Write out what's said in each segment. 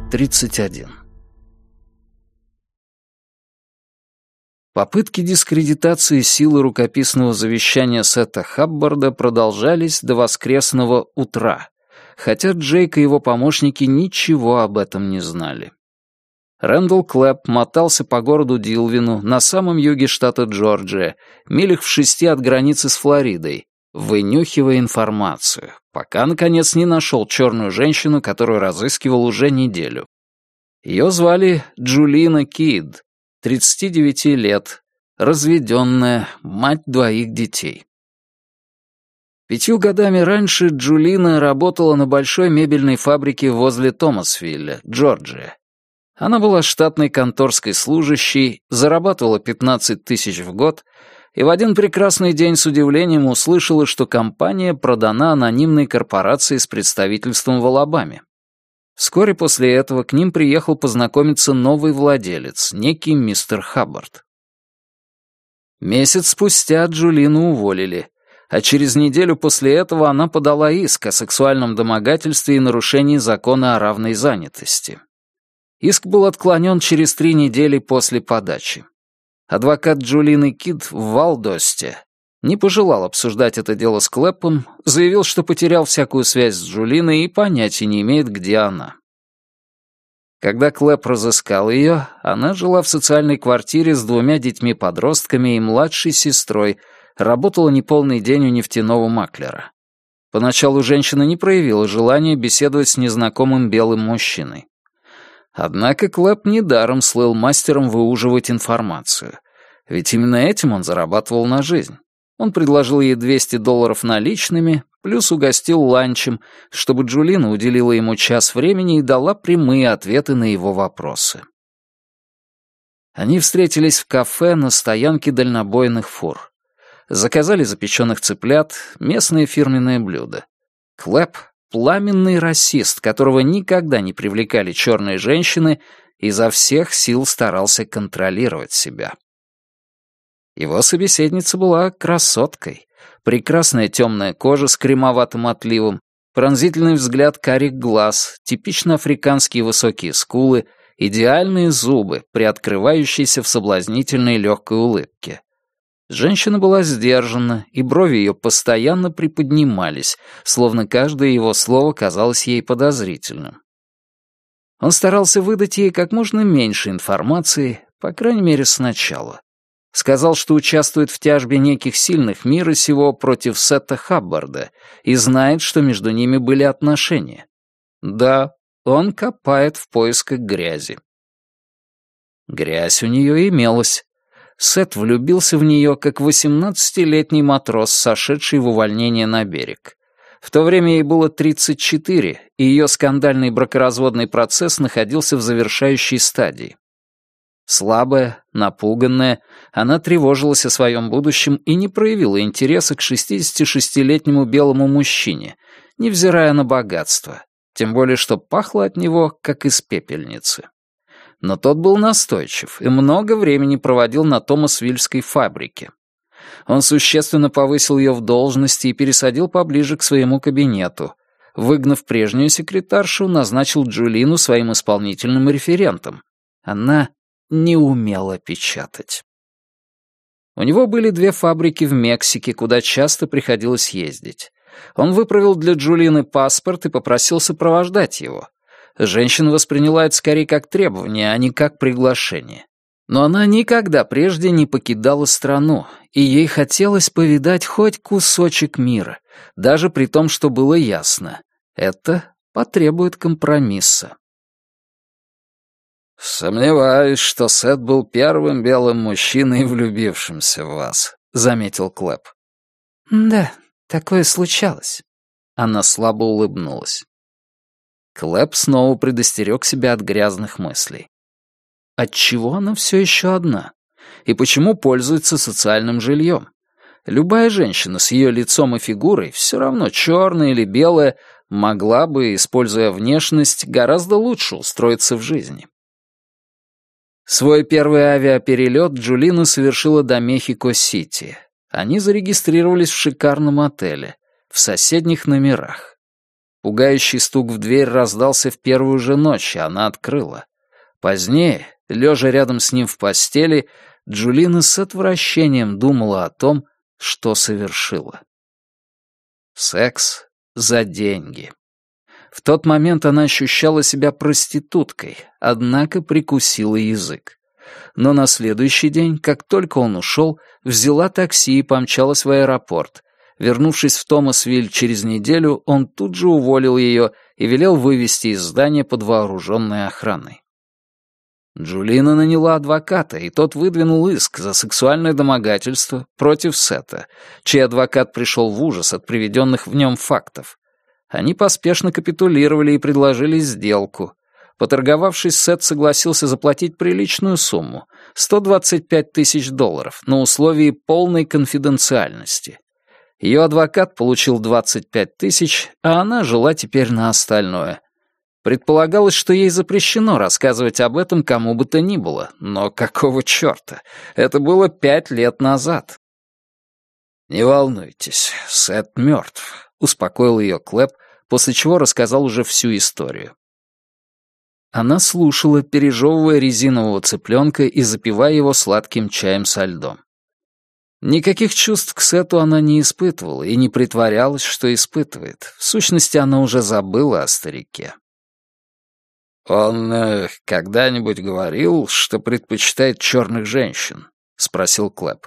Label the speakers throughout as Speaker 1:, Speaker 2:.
Speaker 1: 31. Попытки дискредитации силы рукописного завещания Сета Хаббарда продолжались до воскресного утра, хотя Джейк и его помощники ничего об этом не знали. Рэндалл Клэп мотался по городу Дилвину на самом юге штата Джорджия, милях в 6 от границы с Флоридой, вынюхивая информацию, пока, наконец, не нашел черную женщину, которую разыскивал уже неделю. Ее звали Джулина Кид, 39 лет, разведенная, мать 2 детей. 5 годами раньше Джулина работала на большой мебельной фабрике возле Томасвилля, Джорджия. Она была штатной конторской служащей, зарабатывала 15 тысяч в год и в один прекрасный день с удивлением услышала, что компания продана анонимной корпорации с представительством в Алабаме. Вскоре после этого к ним приехал познакомиться новый владелец, некий мистер Хаббард. Месяц спустя Джулину уволили, а через неделю после этого она подала иск о сексуальном домогательстве и нарушении закона о равной занятости. Иск был отклонен через 3 недели после подачи. Адвокат Джулины Кид в Валдосте не пожелал обсуждать это дело с Клэпом, заявил, что потерял всякую связь с Джулиной и понятия не имеет, где она. Когда Клэп разыскал ее, она жила в социальной квартире с 2 детьми-подростками и младшей сестрой, работала неполный день у нефтяного маклера. Поначалу женщина не проявила желания беседовать с незнакомым белым мужчиной. Однако Клэп недаром слыл мастером выуживать информацию, ведь именно этим он зарабатывал на жизнь. Он предложил ей $200 наличными, плюс угостил ланчем, чтобы Джулина уделила ему час времени и дала прямые ответы на его вопросы. Они встретились в кафе на стоянке дальнобойных фур. Заказали запеченных цыплят, местное фирменное блюдо. Клэп — пламенный расист, которого никогда не привлекали черные женщины, изо всех сил старался контролировать себя. Его собеседница была красоткой. Прекрасная темная кожа с кремоватым отливом, пронзительный взгляд карих глаз, типично африканские высокие скулы, идеальные зубы, приоткрывающиеся в соблазнительной легкой улыбке. Женщина была сдержана, и брови ее постоянно приподнимались, словно каждое его слово казалось ей подозрительным. Он старался выдать ей как можно меньше информации, по крайней мере, сначала. Сказал, что участвует в тяжбе неких сильных мира сего против Сета Хаббарда и знает, что между ними были отношения. Да, он копает в поисках грязи. Грязь у нее имелась. Сет влюбился в нее, как 18-летний матрос, сошедший в увольнение на берег. В то время ей было 34, и ее скандальный бракоразводный процесс находился в завершающей стадии. Слабая, напуганная, она тревожилась о своем будущем и не проявила интереса к 66-летнему белому мужчине, невзирая на богатство, тем более что пахло от него, как из пепельницы. Но тот был настойчив и много времени проводил на Томасвильской фабрике. Он существенно повысил ее в должности и пересадил поближе к своему кабинету. Выгнав прежнюю секретаршу, назначил Джулину своим исполнительным референтом. Она не умела печатать. У него были 2 фабрики в Мексике, куда часто приходилось ездить. Он выправил для Джулины паспорт и попросил сопровождать его. Женщина восприняла это скорее как требование, а не как приглашение. Но она никогда прежде не покидала страну, и ей хотелось повидать хоть кусочек мира, даже при том, что было ясно. Это потребует компромисса. «Сомневаюсь, что Сет был первым белым мужчиной, влюбившимся в вас», — заметил Клэп.
Speaker 2: «Да, такое случалось».
Speaker 1: Она слабо улыбнулась. Клэп снова предостерег себя от грязных мыслей. Отчего она все еще одна? И почему пользуется социальным жильем? Любая женщина с ее лицом и фигурой, все равно черная или белая, могла бы, используя внешность, гораздо лучше устроиться в жизни. Свой первый авиаперелет Джулина совершила до Мехико-Сити. Они зарегистрировались в шикарном отеле, в соседних номерах. Пугающий стук в дверь раздался в первую же ночь, и она открыла. Позднее, лежа рядом с ним в постели, Джулина с отвращением думала о том, что совершила. Секс за деньги. В тот момент она ощущала себя проституткой, однако прикусила язык. Но на следующий день, как только он ушел, взяла такси и помчалась в аэропорт. Вернувшись в Томасвиль через неделю, он тут же уволил ее и велел вывезти из здания под вооруженной охраной. Джулина наняла адвоката, и тот выдвинул иск за сексуальное домогательство против Сета, чей адвокат пришел в ужас от приведенных в нем фактов. Они поспешно капитулировали и предложили сделку. Поторговавшись, Сет согласился заплатить приличную сумму — $125 тысяч на условии полной конфиденциальности. Ее адвокат получил 25 тысяч, а она жила теперь на остальное. Предполагалось, что ей запрещено рассказывать об этом кому бы то ни было, но какого черта? Это было 5 лет назад. «Не волнуйтесь, Сет мертв», — успокоил ее Клэп, после чего рассказал уже всю историю. Она слушала, пережевывая резинового цыпленка и запивая его сладким чаем со льдом. Никаких чувств к Сету она не испытывала и не притворялась, что испытывает. В сущности, она уже забыла о старике. «Он когда-нибудь говорил, что предпочитает черных женщин?» — спросил Клэп.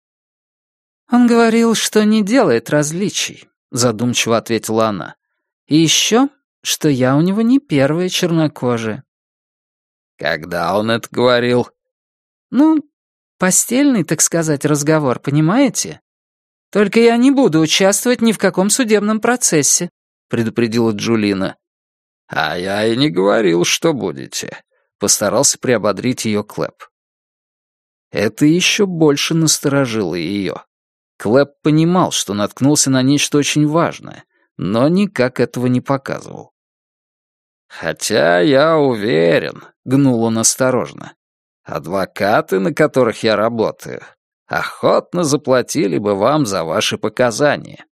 Speaker 2: «Он говорил, что не делает различий», — задумчиво ответила она. «И еще, что я у него не первая чернокожая».
Speaker 1: «Когда он это говорил?»
Speaker 2: «Ну, постельный, так сказать, разговор, понимаете? Только я не буду участвовать ни в каком судебном процессе», — предупредила Джулина.
Speaker 1: «А я и не говорил, что будете», — постарался приободрить ее Клэп. Это еще больше насторожило ее. Клэп понимал, что наткнулся на нечто очень важное, но никак этого не показывал. «Хотя я уверен», — гнул он осторожно, «адвокаты, на которых я работаю, охотно заплатили бы вам за ваши показания».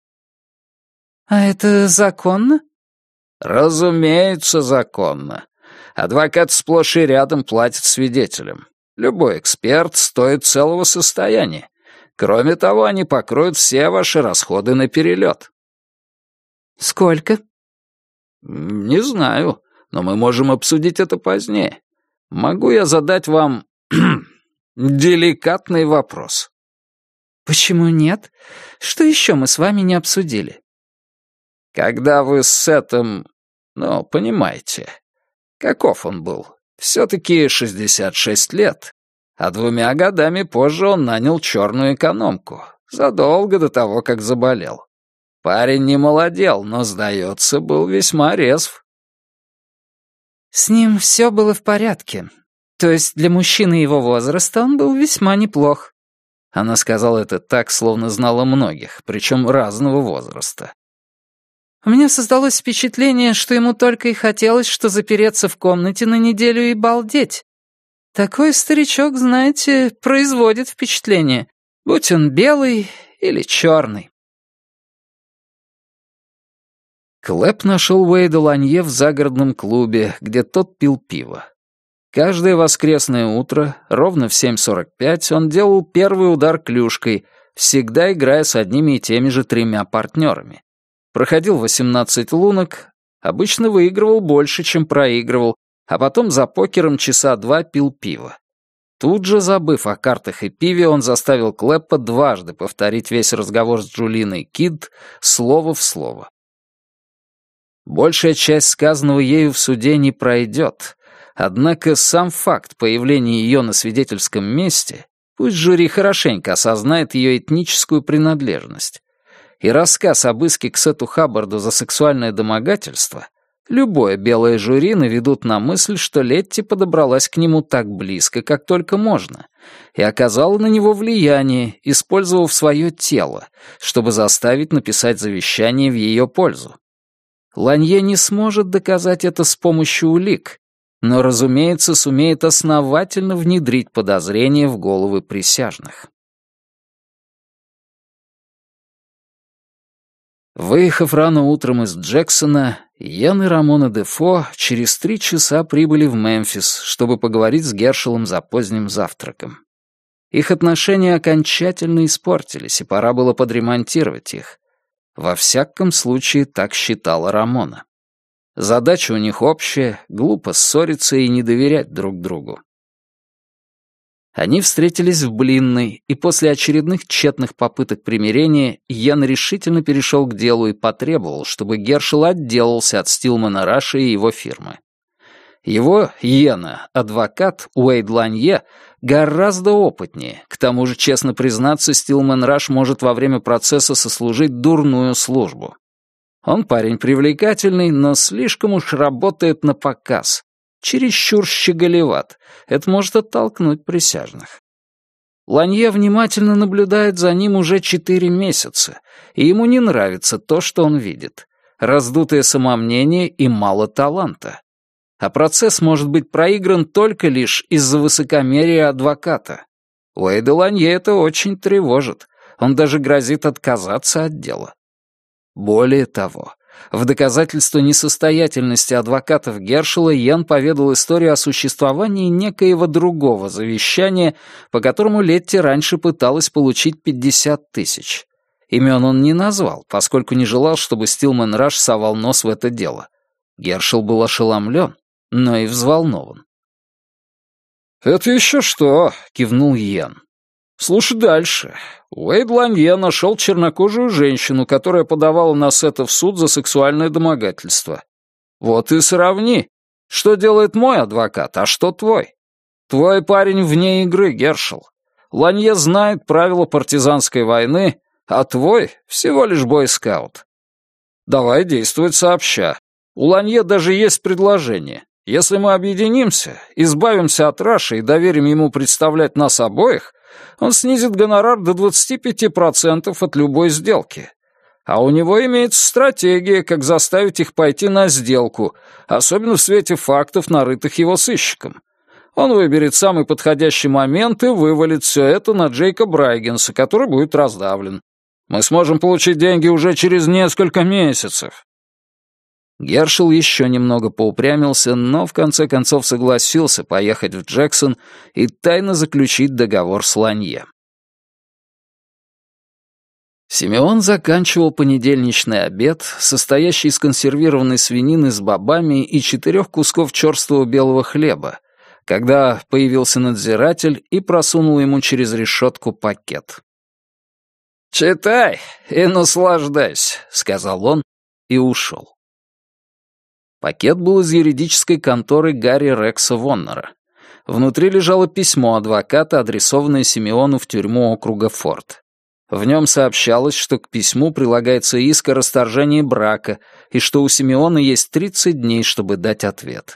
Speaker 2: «А это законно?»
Speaker 1: «Разумеется, законно. Адвокат сплошь и рядом платит свидетелям. Любой эксперт стоит целого состояния. Кроме того, они покроют все ваши расходы на перелет».
Speaker 2: «Сколько?»
Speaker 1: «Не знаю, но мы можем обсудить это позднее. Могу я задать вам деликатный вопрос?»
Speaker 2: «Почему нет? Что еще мы с вами не обсудили?»
Speaker 1: «Когда вы с Сетом, понимаете, каков он был? Все-таки 66 лет, а 2 годами позже он нанял черную экономку, задолго до того, как заболел. Парень не молодел, но, сдается, был весьма резв».
Speaker 2: «С ним все было в порядке. То есть для мужчины его возраста он был весьма неплох».
Speaker 1: Она сказала это так, словно знала многих, причем разного возраста.
Speaker 2: «У меня создалось впечатление, что ему только и хотелось, что запереться в комнате на неделю и балдеть. Такой старичок, знаете, производит впечатление, будь он белый или черный».
Speaker 1: Клэп нашел Уэйда Ланье в загородном клубе, где тот пил пиво. Каждое воскресное утро, ровно в 7:45, он делал первый удар клюшкой, всегда играя с одними и теми же 3 партнерами. Проходил 18 лунок, обычно выигрывал больше, чем проигрывал, а потом за покером часа 2 пил пиво. Тут же, забыв о картах и пиве, он заставил Клэпа дважды повторить весь разговор с Джулиной Кидд слово в слово. Большая часть сказанного ею в суде не пройдет, однако сам факт появления ее на свидетельском месте, пусть жюри хорошенько осознает ее этническую принадлежность, и рассказ об иске к Сету Хаббарду за сексуальное домогательство, любое белое жюри наведут на мысль, что Летти подобралась к нему так близко, как только можно, и оказала на него влияние, использовав свое тело, чтобы заставить написать завещание в ее пользу. Ланье не сможет доказать это с помощью улик, но, разумеется, сумеет основательно внедрить подозрения в головы присяжных. Выехав рано утром из Джексона, Йен и Рамона Дефо через 3 часа прибыли в Мемфис, чтобы поговорить с Гершелом за поздним завтраком. Их отношения окончательно испортились, и пора было подремонтировать их. Во всяком случае, так считала Рамона. Задача у них общая — глупо ссориться и не доверять друг другу. Они встретились в Блинной, и после очередных тщетных попыток примирения Йен решительно перешел к делу и потребовал, чтобы Гершел отделался от Стилмана Раша и его фирмы. Его, Йена, адвокат Уэйд Ланье гораздо опытнее. К тому же, честно признаться, Стилман Раш может во время процесса сослужить дурную службу. Он парень привлекательный, но слишком уж работает на показ. Чересчур щеголеват. Это может оттолкнуть присяжных. Ланье внимательно наблюдает за ним уже 4 месяца, и ему не нравится то, что он видит. Раздутое самомнение и мало таланта. А процесс может быть проигран только лишь из-за высокомерия адвоката. Уэйда Ланье это очень тревожит. Он даже грозит отказаться от дела. Более того, в доказательство несостоятельности адвокатов Гершела Йен поведал историю о существовании некоего другого завещания, по которому Летти раньше пыталась получить 50 тысяч. Имен он не назвал, поскольку не желал, чтобы Стилман Раш совал нос в это дело. Гершел был ошеломлен, но и взволнован. «Это еще что?» — кивнул Йен. «Слушай дальше. Уэйд Ланье нашел чернокожую женщину, которая подавала на Сета в суд за сексуальное домогательство. Вот и сравни, что делает мой адвокат, а что твой. Твой парень вне игры, Гершел. Ланье знает правила партизанской войны, а твой всего лишь бойскаут. Давай действовать сообща. У Ланье даже есть предложение. Если мы объединимся, избавимся от Раша и доверим ему представлять нас обоих, он снизит гонорар до 25% от любой сделки. А у него имеется стратегия, как заставить их пойти на сделку, особенно в свете фактов, нарытых его сыщиком. Он выберет самый подходящий момент и вывалит все это на Джейка Брайгенса, который будет раздавлен. Мы сможем получить деньги уже через несколько месяцев». Гершел еще немного поупрямился, но в конце концов согласился поехать в Джексон и тайно заключить договор с Ланье. Симеон заканчивал понедельничный обед, состоящий из консервированной свинины с бобами и 4 кусков черствого белого хлеба, когда появился надзиратель и просунул ему через решетку пакет. «Читай и наслаждайся», — сказал он и ушел. Пакет был из юридической конторы Гарри Рекса Воннера. Внутри лежало письмо адвоката, адресованное Симеону в тюрьму округа Форд. В нем сообщалось, что к письму прилагается иск о расторжении брака и что у Симеона есть 30 дней, чтобы дать ответ.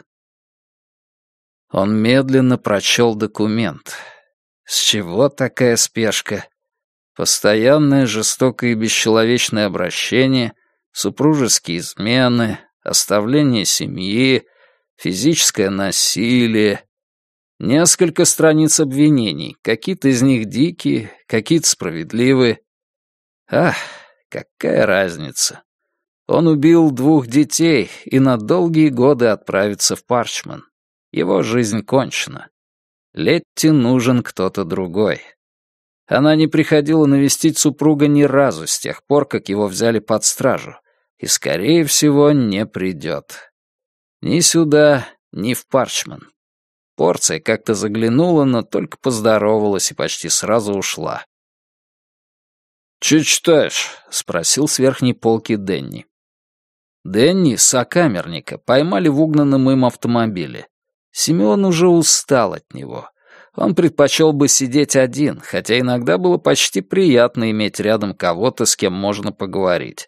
Speaker 1: Он медленно прочел документ. С чего такая спешка? Постоянное жестокое и бесчеловечное обращение, супружеские измены, оставление семьи, физическое насилие. Несколько страниц обвинений, какие-то из них дикие, какие-то справедливые. Ах, какая разница. Он убил 2 детей и на долгие годы отправится в Парчман. Его жизнь кончена. Летти нужен кто-то другой. Она не приходила навестить супруга ни разу с тех пор, как его взяли под стражу. И, скорее всего, не придет. Ни сюда, ни в Парчман. Порция как-то заглянула, но только поздоровалась и почти сразу ушла. «Че читаешь?» — спросил с верхней полки Дэнни. Дэнни, сокамерника, поймали в угнанном им автомобиле. Симеон уже устал от него. Он предпочел бы сидеть один, хотя иногда было почти приятно иметь рядом кого-то, с кем можно поговорить.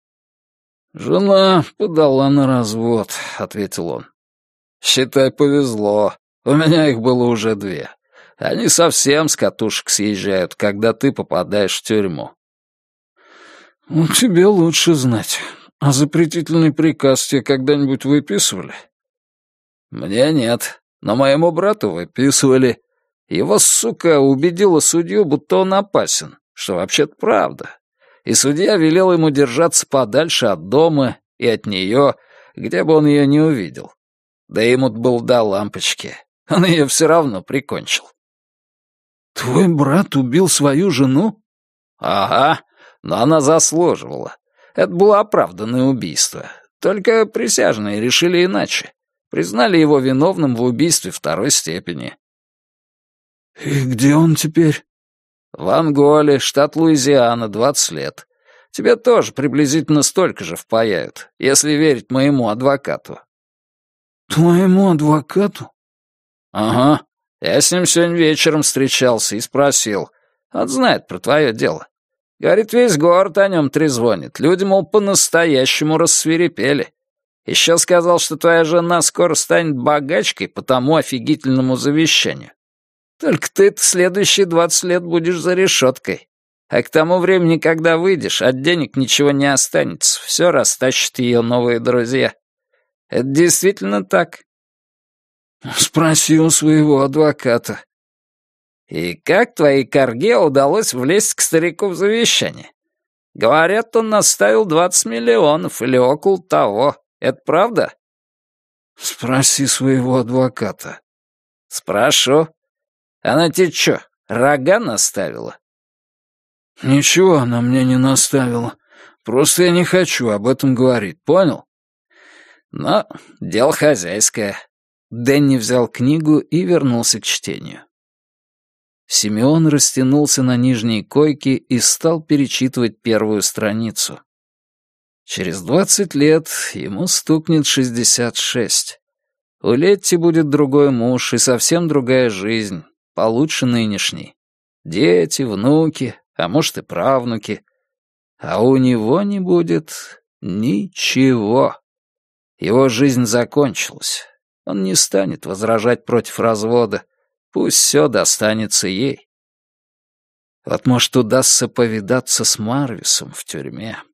Speaker 1: «Жена подала на развод», — ответил он. «Считай, повезло. У меня их было уже 2. Они совсем с катушек съезжают, когда ты попадаешь в тюрьму». «Ну, тебе лучше знать. А запретительный приказ тебе когда-нибудь выписывали?» «Мне нет, но моему брату выписывали. Его, сука, убедила судью, будто он опасен, что вообще-то правда. И судья велел ему держаться подальше от дома и от нее, где бы он ее не увидел. Да ему был до лампочки. Он ее все равно прикончил.
Speaker 2: Твой брат убил свою жену?
Speaker 1: Ага, но она заслуживала. Это было оправданное убийство. Только присяжные решили иначе. Признали его виновным в убийстве второй степени.
Speaker 2: И где он теперь?
Speaker 1: В Анголе, штат Луизиана, 20 лет. Тебе тоже приблизительно столько же впаяют, если верить моему адвокату.
Speaker 2: Твоему адвокату?
Speaker 1: Ага. Я с ним сегодня вечером встречался и спросил. Он знает про твое дело. Говорит, весь город о нем трезвонит. Люди, мол, по-настоящему рассвирепели. Еще сказал, что твоя жена скоро станет богачкой по тому офигительному завещанию. Только ты-то следующие 20 лет будешь за решеткой. А к тому времени, когда выйдешь, от денег ничего не останется. Все растащат ее новые друзья. Это действительно так?
Speaker 2: Спроси у своего адвоката.
Speaker 1: И как твоей корге удалось влезть к старику в завещание? Говорят, он наставил 20 миллионов или около того. Это правда?
Speaker 2: Спроси своего адвоката.
Speaker 1: Спрошу. Она тебе что, рога наставила?
Speaker 2: Ничего она мне не наставила. Просто я не хочу об этом говорить, понял?
Speaker 1: Но дело хозяйское.
Speaker 2: Дэнни взял книгу и вернулся к чтению. Симеон растянулся на нижней койке и стал перечитывать первую страницу. Через 20 лет ему стукнет 66. У Летти будет другой муж и совсем другая жизнь, получше нынешней. Дети, внуки, а может и правнуки. А у него не будет ничего. Его жизнь закончилась. Он не станет возражать против развода. Пусть все достанется ей. Вот, может, удастся повидаться с Марвисом в тюрьме.